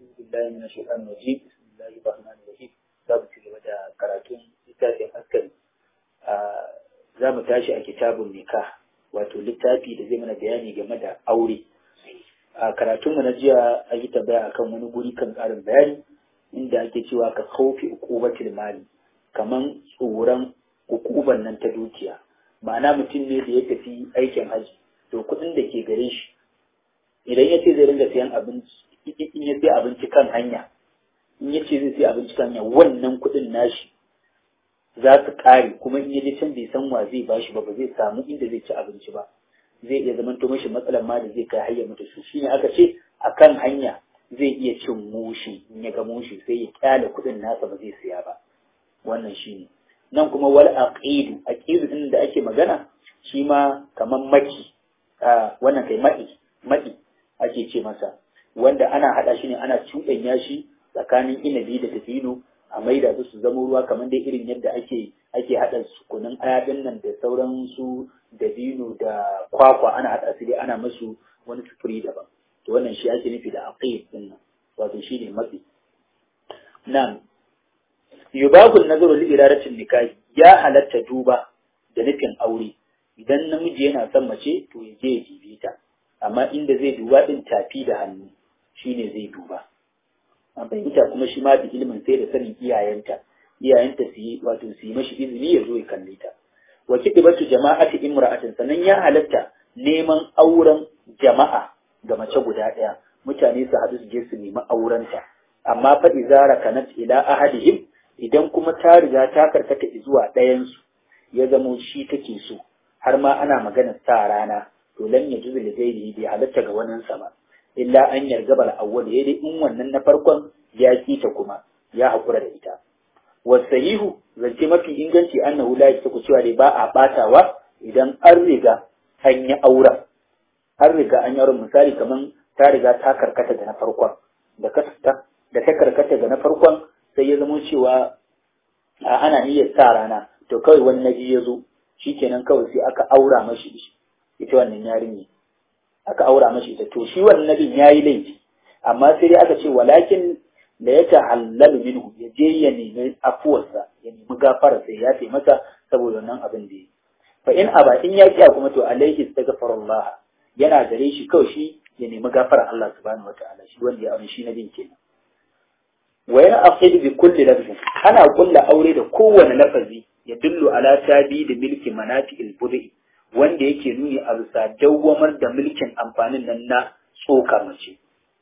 أعوذ بالله من الشيطان الرجيم بسم الله الرحمن الرحيم babu ci gaba da karatun littafin askari za mu tashi a kitabun nikah wato littafi da zai mana bayani game da aure. A karatunmu na jiya a yi tambaya akan wani guri kan ƙarin bayani inda ake cewa ka khaufi uqubatil mali, kaman tsoron ukuban nan ta dukiya. Ma'ana mutum ne da ya tafi aikin haji, to kuɗin da ke gare shi idan ya ce zai ringa siyan abinci, in ya sai abinci kan hanya, in ya ce zai sai abinci kan hanya, wannan kuɗin nashi za su ƙare, kuma in ya je can bai san wa zai bashi ba zai samu inda zai ci abinci ba, zai iya zamanto mashi matsalar ma da zai kai hayya mutu su. Shine aka ce a kan hanya zai iya cin mushi, in ya ga mushi sai ya kyale kuɗin nasa ba zai siya ba. Wannan shine. Nan kuma wal aqidu din da ake magana shi ma kaman maki, wannan kai maɗi ake ce masa, wanda ana haɗa shi ne, ana cuɗanya shi tsakanin inabi da dabino a maida su zama ruwa, kamar dai irin yadda ake haɗa kunun aya din nan da sauran su dabino da kwakwa, ana haɗa su dai ana masu wani sufuri daban. To wannan shi ake nufi da aqid din nan, wato shi ne maɗi. Nan yubahu nazaru li iradatin nikahi, ya halatta duba da nufin aure. Idan namiji yana son mace to ya je ya jibe ta, amma inda zai duba din tafi da hannu shine zai duba. An fahimta, kuma shi ma da ilimin sai da sanin iyayenta su yi mashi izini ya zo ya kalle ta. Wa kidbatu jama'ati imra'atin, sannan ya halatta neman auren jama'a ga mace guda ɗaya, mutane su haɗu su je su nemi aurenta, amma fa izara kanat ila ahadihim, idan kuma ta riga ta karkata zuwa ɗayansu, ya zamo shi take so, har ma ana maganar sa rana, to lam yajuzu li ghayrihi, bi halatta ga wannan sama, illa an yarga bal awwal, dai in wannan na farkon ya kita kuma ya hakura da ita. Wasahihu, zance mafi inganci, annahu la yastaku, cewa dai ba a batawa idan an riga an yi auren, misali kaman ta riga ta karkata da na farkon, da ta karkata da na farkon sai ya zama cewa ana niyyar sa rana, to kawai wani naji ya zo, shikenan kawai sai aka aura mashi ita wannan yarinya, aka aura mashi ita, to shi wannan nabin yayi laifi, amma sai dai aka ce walakin la yatahallalu minhu, ya je ya nemi afuwarsa, ya nemi gafara sai ya fi masa saboda wannan abin da yi. Fa in aba, in ya kiya kuma to alaihi astaghfirullah, yana gare shi kawai shi ya nemi gafara Allah subhanahu wataala, shi wanda ya aure shi nabin kenan. Wa yana aqidu bi kulli lafzin, ana kulla aure da kowane lafazi ya dullu ala tabi da milki manafi'il bud'i, wanda yake nuni a bisa dawwamar da mulkin amfanin nan na tsoka mace.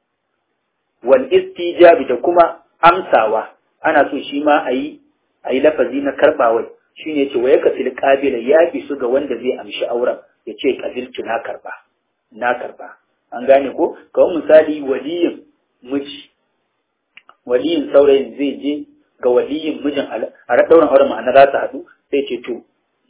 Wal istijabi, da kuma amsawa, ana so shi ma ayi lafazi na karbawai, shine yace wa yakatil qabila, ya fi su ga wanda zai amshi auren, yace qabiltu, na karba. An gane ko? Kawai misali waliyin miji, waliyin saurayin zai je ga waliyin mijin a ɗaurin auren, ma'ana za su haɗu, sai ce to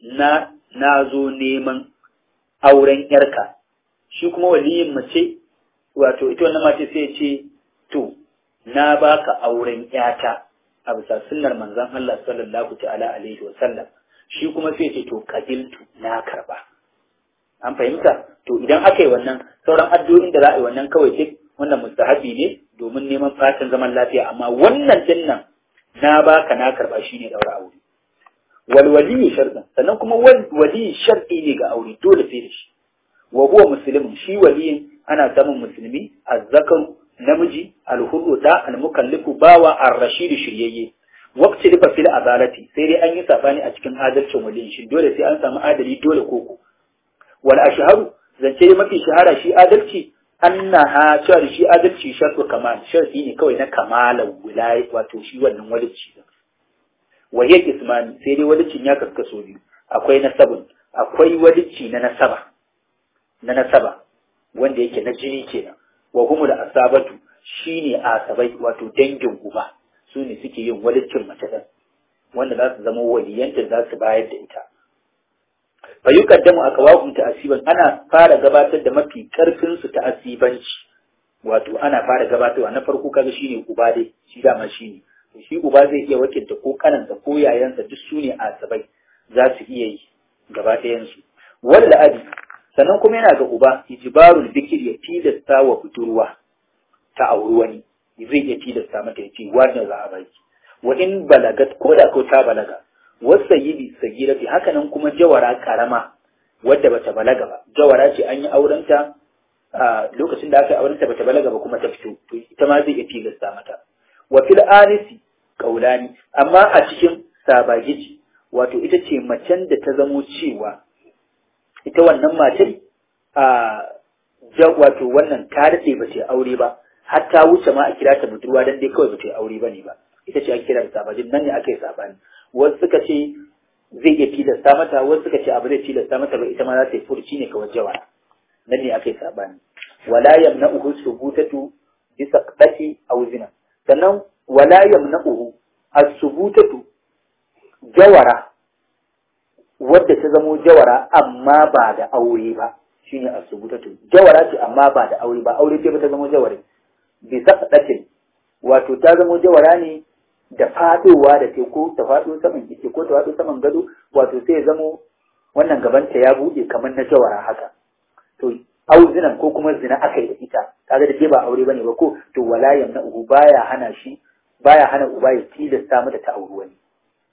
na zo neman auren yarka. Shi kuma waliyin mace, wato ita wannan mace sai ce to na baka auren yata a bisa sunnar manzon Allah sallallahu ta'ala alaihi wa sallam. Shi kuma sai ce to qabiltu, na karba. An fahimta? To idan aka yi wannan, sauran addu'o'in da za a yi wannan kawai duk wannan mustahabi ne domin neman fatan zaman lafiya, amma wannan dinnan na baka na karba shine daura aure. Wal wali shartan, sannan kuma wali sharti ne ga aure, dole sai da shi. Wa huwa muslimun, shi waliyin ana samun musulmi, azzakaru namiji, alhurru da almukallifu bawa, ar-rashidu shiryayye. Waqti lifa fil azalati, sai dai an yi sabani a cikin adalcin waliyin, shi dole sai an samu adali dole koko. Wal ashharu, zance mafi shahara shi adalci, annaha, cewa shi adalci shartu kamal, sharti ne kawai na kamalan wilaya, wato shi wannan walici. Wa hiya ismani, sai dai walicin ya kaskaso biyu, akwai nasabun, akwai walici na nasaba wanda yake na jini kenan. Wa humul asabatu, shine asabai, wato dangin uba, su ne suke yin walicin mace din, wanda za su zama waliyanta, za su bayar da ita. Fa yuqaddamu aqwahum ta'asiban, ana fara gabatar da mafi karfin su ta'asibanci, wato ana fara gabatarwa na farko, kaga shine uba dai, shi dama shine, shi uba zai iya wakilta ko kanansa ko yayansa, duk su ne asabai, za su iya yi gaba ɗayan su. Walla abi, sannan kuma yana ga uba ijbarul bikir, ya tilasta wa budurwa ta auri wani, zai iya tilasta mata ya ce wannan za a baki. Wa in balagat ko da ko ta balaga wasayyidi sagirati haka nan kuma jawara karama wadda bata balaga ba, jawara ce an yi aurenta a lokacin da aka yi aurenta bata balaga ba kuma ta fito, to ita ma zai iya tilasta mata. Wa fil anisi qaulani, amma a cikin sabagici wato ita ce macen da ta zamo cewa ita wannan matar wato wannan ta daɗe ba ta aure ba, har ta wuce ma a kira ta budurwa dan dai kawai ba ta aure ba ne ba, ita ce ake kira da sabajin. Nan ne aka yi sabani, wasu suka ce zai iya tilasta mata, wasu suka ce abu zai tilasta mata ba, ita ma za ta yi furci ne kawai jawara. Nan ne aka yi sabani. Wala yamna'uhu subutatu bi saqati aw zina, sannan wala yamna'uhu as-subutatu jawara wadda ta zamo jawara amma ba da aure ba, shine as-subutatu. Jawara ce amma ba da aure ba, aure ce ba ta zamo jawari. Bi saqatin wato ta zamo jawara ne da fadowa da teku, ta fado saman kike ko ta fado saman gado, wato sai ya zamo wannan gabanta ya bude kamar na jawara haka. To au zinan ko kuma zina akai da ita, kaga da ba aure bane ba ko, to wala yamna'uhu baya hana uba ya tilasta mata ta auri wani.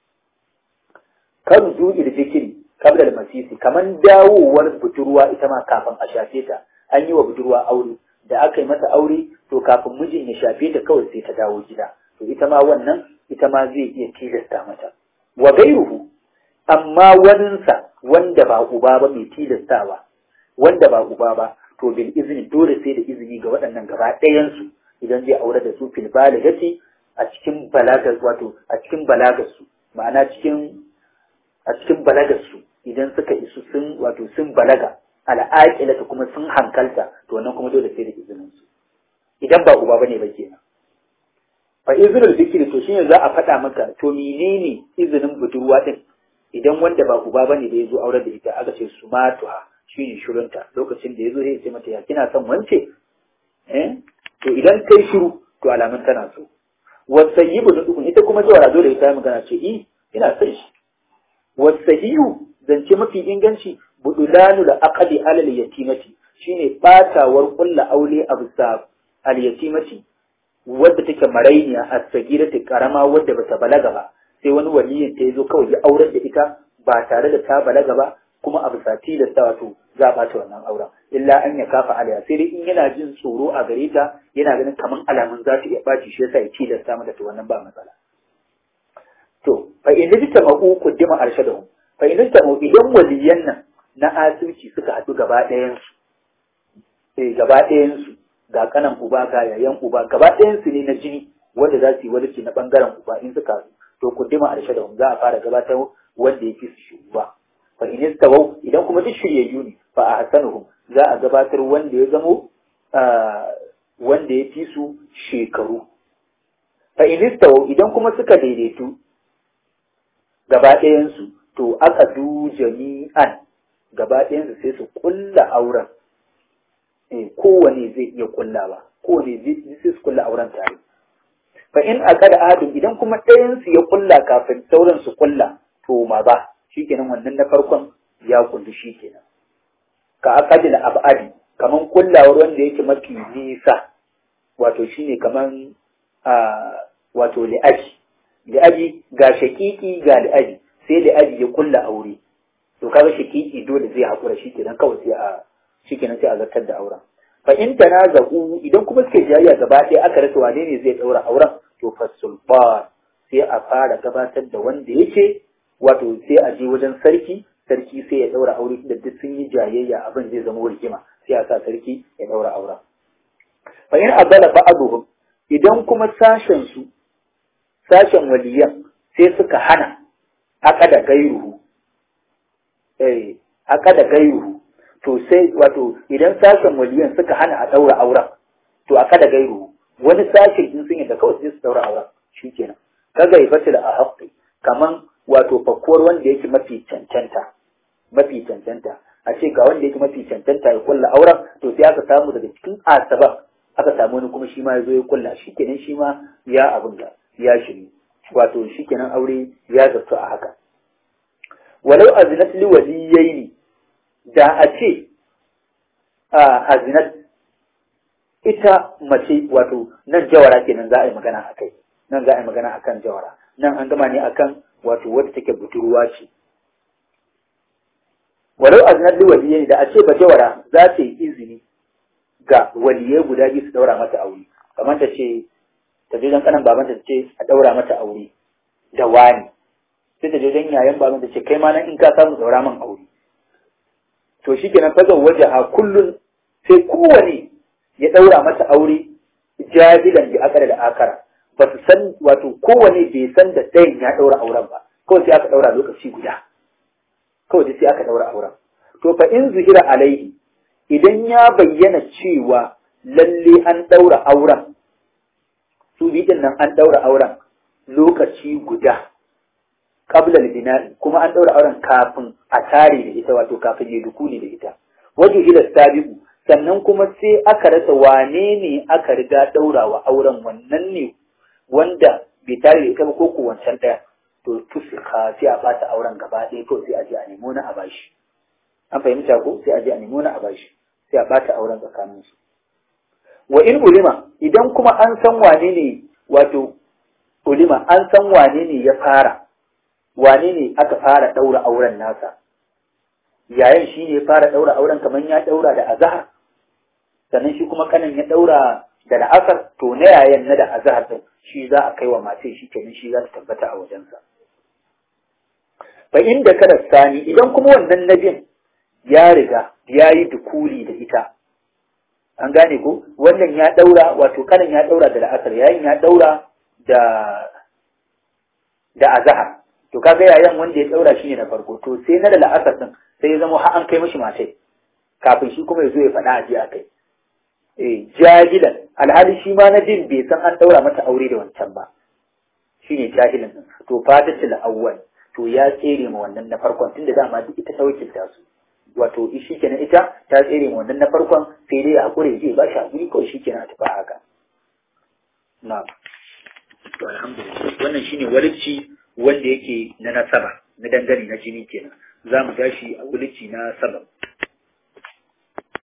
Kan zu'il zikiri kabla al-masisi, kaman dawowar budurwa ita ma kafin a shafe ta. An yi wa budurwa aure, da aka yi mata aure to kafin mijin ya shafe ta kawai sai ta dawo gida, to ita ma wannan ita ma zai iya tilasta mata. Wa gairuhu, amma waninsa wanda ba uba ba mai tilastawa, wanda ba uba ba, to bil izini dole sai da izini ga waɗannan gaba ɗayansu idan zai aure da su fil balagati a cikin balagar, wato a cikin balagar su, ma'ana a cikin balagar su idan suka isu sun balaga al'aqilata kuma sun hankalta, to wannan kuma dole sai da izinin su idan ba uba bane ba kenan. Fa izinul bikri, to shine za a faɗa maka to menene izinin budurwa din idan wanda ba uba bane da yazo aure da ita, aka ce su matuha shine shirunta. Lokacin da yazo sai ya ce mata ya kina son wance, to idan kai shiru to alamun tana so. Wasayyibu nudukun, ita kuma jawara dole ita magana ce ina son shi. Wasahihu, zance mafi inganci, budulanu da aqdi alal yatimati, shine batawar kulla aure a bisa al yatimati wadda take marainiya as-sagirati karama wadda bata balaga ba, sai wani waliyin ta yazo kawai ya aurar da ita ba tare da ta balaga ba, kuma a bisa tilasta, wato za a bata wannan auren. Illa an ya kafa alaya, sai dai in yana jin tsoro a gare ta, yana ganin kaman alamun za ta iya baci, shi yasa ya tilasta mata, to wannan ba matsala. To fa in ta ma'u kuddima arshadahu, fa in ta ma'u idan waliyan nan na asirci suka haɗu gaba ɗayan su, ga kanan uba ga yayan uba, gaba ɗayan su ne na jini wanda za su yi walici na bangaren uba, in suka haɗu to kuddima arshadahu za a fara gabatar wanda yake su shugaba. Fa in tawau, idan kuma duk shiryayyu ne, fa ahsanuhum za a gabatar wanda ya zamo wanda ya fi su shekaru. Fa in tawau, idan kuma suka daidaitu gaba ɗayansu, to aka du jami'an gaba ɗayansu sai su kulla auren. Kowane zai iya kullawa, kowane zai su kulla auren tare. Fa in aqada ahadun, idan kuma ɗayansu ya kulla kafin sauran su kulla, to ma ba shikenan wannan na farkon ya kullu shikenan. Ka aqadil abadi, kaman kullawar wanda yake mafi nisa, wato shine kaman wato li'aji ga shakiki ga li'aji, sai li'aji ya kulla aure, to kaga shakiki dole zai hakura shikenan kawai sai a zartar da auren. Fa in tanazahu, idan kuma suke jayayya gaba ɗaya aka rasa wane ne zai daura auren, to fasulban sai a fara gabatar da wanda yake, wato sai a je wajen sarki sai ya daura aure, da duk sun yi jayayya abin zai zama rigima, sai a sa sarki ya daura auren. Fa in abala ba'aduhum, idan kuma sashen waliyan sai suka hana aka da gairuhu, to sai wato idan sashen waliyan suka hana a daura auren, to aka da gairuhu, wani sashen in sun yi da kawai sai su daura auren shikenan. Kaga ifatil a haƙƙi, kaman wato fakkuwar wanda yake mafi cancanta, a ce ga wanda yake mafi cancanta ya kulla auren, to sai aka samu daga cikin asaban aka samu wani kuma shi ma ya zo ya kulla, shikenan shi ma ya abin da ya shiri, wato shikenan aure ya zartu a haka. Walau azinat li waliyaini, da a ce azinat ita mace wato nan jawara kenan za a yi magana akai, nan za a yi magana akan jawara, nan an gama ne akan wato wadda take budurwa ce. Walau aznat li waliyyi, da a ce ba jawara za ta yi izini ga waliyai guda biyu su daura mata aure, kamar ta ce ta je don kanan babanta ta ce a daura mata aure da wani, sai ta je don yayan babanta ta ce kai ma nan in ka samu daura man aure. To shikenan fa zan wajaha kullun, sai kowane ya daura mata aure jabilan bi akara da akara, ba su san wato kowane bai san da ɗayan ya daura auren ba, kawai sai aka daura lokaci guda, kawai sai aka daura auren. To fa in zuhira alaihi, idan ya bayyana cewa lalle an daura auren, su biɗin nan an daura auren lokaci guda, qabla al-bina'i, kuma an daura auren kafin a tare da ita, wato kafin ya dukuli da ita. Waju ila sabiqu, sannan kuma sai aka rasa wane ne aka riga daurawa auren, wannan ne wanda bai tare da ita ba ko ko wancan daya, to tusika sai a bata auren gaba ɗaya, to sai a je a nemo na a bashi. An fahimta ko? Sai a je a nemo na a bashi, sai a bata auren tsakanin su. Wa in ulima, idan kuma an san wane ne, wato ulima an san wane ne ya fara, wane ne aka fara daura auren nasa, yayin shi ne ya fara daura auren, kamar ya daura da azhar, sannan shi kuma kanan ya daura da la'asar, to na yayan na da azhar din shi za a kai wa mace, shi kenan shi za ta tabbata a wajensa. Fa inda kada sani, idan kuma wannan nabin ya riga ya yi dukuli da ita, an gane ko, wannan ya daura, wato kanan ya daura da la'asar, yayin ya daura da azhar, to kaga yayan wanda ya daura shi ne na farko, to sai na da la'asar din sai ya zama har an kai mashi mace kafin shi kuma ya zo ya faɗa a je a kai. Jahilan, alhali shi ma na din bai san an daura mata aure da wancan ba, shine jahilan din, to fatatul awwal, to ya tsere ma wannan na farkon, tunda dama duk ita ta wakilta su, wato shi kenan ita ta tsere ma wannan na farkon, sai dai a hakuri zai ba shi hakuri kawai, shi kenan a tafi haka. Na to alhamdulillah, wannan shine walicci wanda yake na nasaba, na dangane na jini kenan. Za mu tashi a walicci na sabab.